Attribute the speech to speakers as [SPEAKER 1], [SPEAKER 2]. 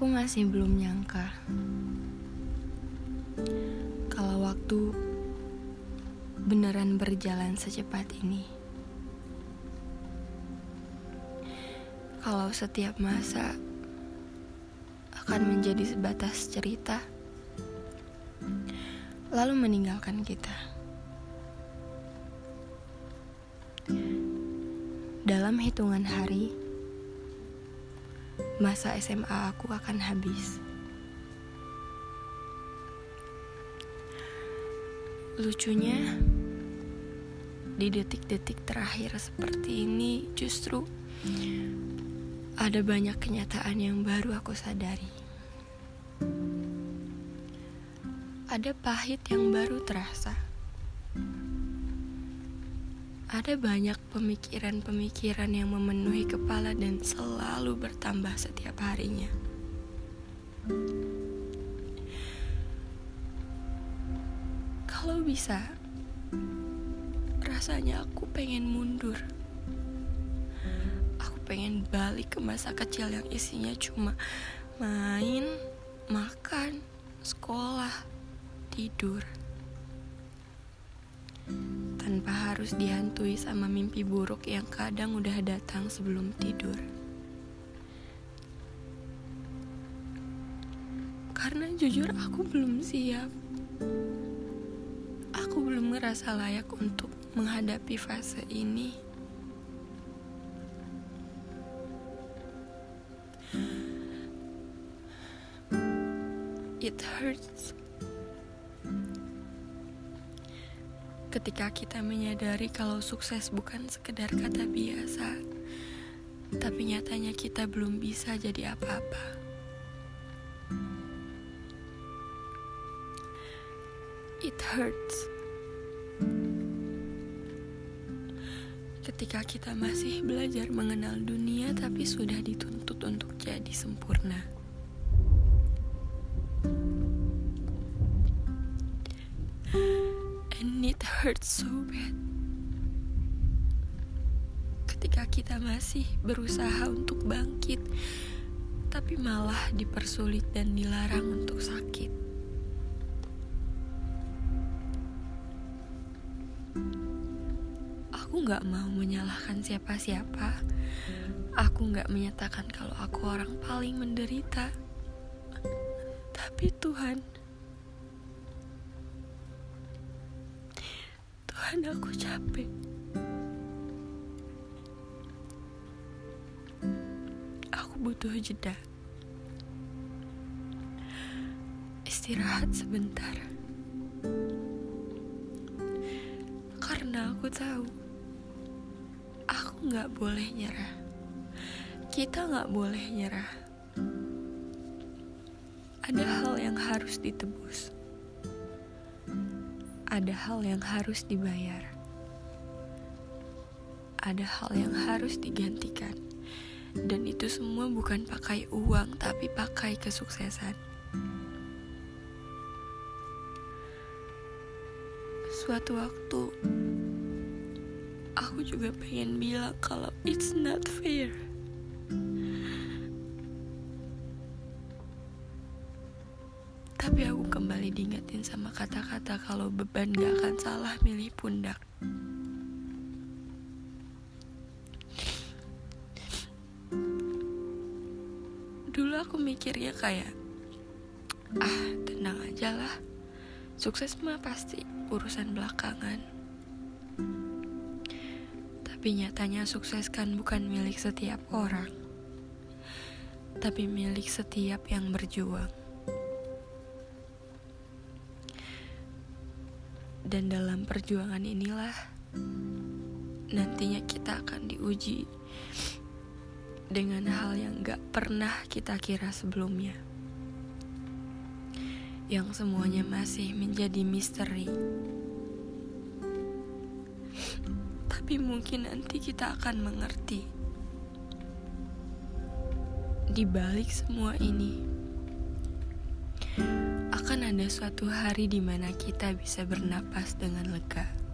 [SPEAKER 1] Aku masih belum nyangka kalau waktu beneran berjalan secepat ini. Kalau setiap masa akan menjadi sebatas cerita, lalu meninggalkan kita. Dalam hitungan hari, masa SMA aku akan habis. Lucunya, di detik-detik terakhir seperti ini justru ada banyak kenyataan yang baru aku sadari. Ada pahit yang baru terasa. Ada banyak pemikiran-pemikiran yang memenuhi kepala dan selalu bertambah setiap harinya. Kalau bisa, rasanya aku pengen mundur. Aku pengen balik ke masa kecil yang isinya cuma main, makan, sekolah, tidur. Tanpa harus dihantui sama mimpi buruk yang kadang udah datang sebelum tidur. Karena jujur aku belum siap. Aku belum ngerasa layak untuk menghadapi fase ini. It hurts ketika kita menyadari kalau sukses bukan sekedar kata biasa, tapi nyatanya kita belum bisa jadi apa-apa. It hurts ketika kita masih belajar mengenal dunia tapi sudah dituntut untuk jadi sempurna. And it hurts so bad ketika kita masih berusaha untuk bangkit tapi malah dipersulit dan dilarang untuk sakit. Aku gak mau menyalahkan siapa-siapa. Aku gak menyatakan kalau aku orang paling menderita. Tapi Tuhan, aku capek. Aku butuh jeda. Istirahat sebentar. Karena aku tahu aku gak boleh nyerah. Kita gak boleh nyerah. Ada hal yang harus ditebus. Ada hal yang harus dibayar. Ada hal yang harus digantikan. Dan itu semua bukan pakai uang, tapi pakai kesuksesan. Suatu waktu, aku juga pengen bilang kalau it's not fair. Tapi aku kembali diingetin sama kata-kata kalau beban gak akan salah milih pundak. Dulu aku mikirnya kayak, tenang aja lah, sukses mah pasti urusan belakangan. Tapi nyatanya sukses kan bukan milik setiap orang, tapi milik setiap yang berjuang. Dan dalam perjuangan inilah nantinya kita akan diuji dengan hal yang gak pernah kita kira sebelumnya, yang semuanya masih menjadi misteri. Tapi mungkin nanti kita akan mengerti. Di balik semua ini akan ada suatu hari di mana kita bisa bernapas dengan lega.